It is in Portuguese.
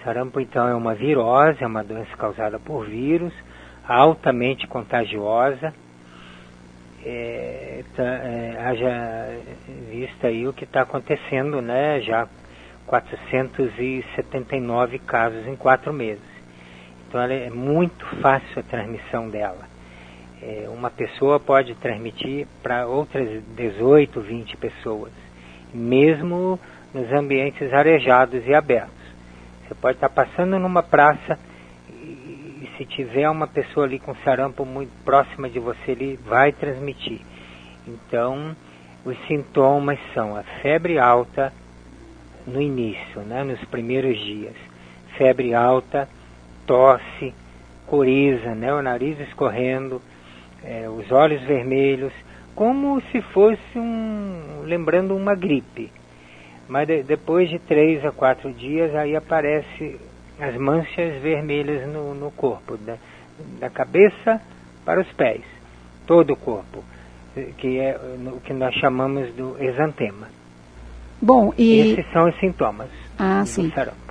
sarampo, então, é uma virose, é uma doença causada por vírus, altamente contagiosa. Haja visto aí o que está acontecendo, né? Já 479 casos em 4 meses. Então, é muito fácil a transmissão dela. Uma pessoa pode transmitir para outras 18, 20 pessoas, mesmo nos ambientes arejados e abertos. Você pode estar passando numa praça e se tiver uma pessoa ali com sarampo muito próxima de você, ele vai transmitir. Então, os sintomas são a febre alta no início, né, nos primeiros dias. Febre alta, tosse, coriza, né, o nariz escorrendo, os olhos vermelhos, como se fosse lembrando uma gripe. Mas depois de 3 a 4 dias, aí aparece as manchas vermelhas no corpo, da cabeça para os pés, todo o corpo, que é o que nós chamamos do exantema. Bom, Esses são os sintomas do sim. sarampo.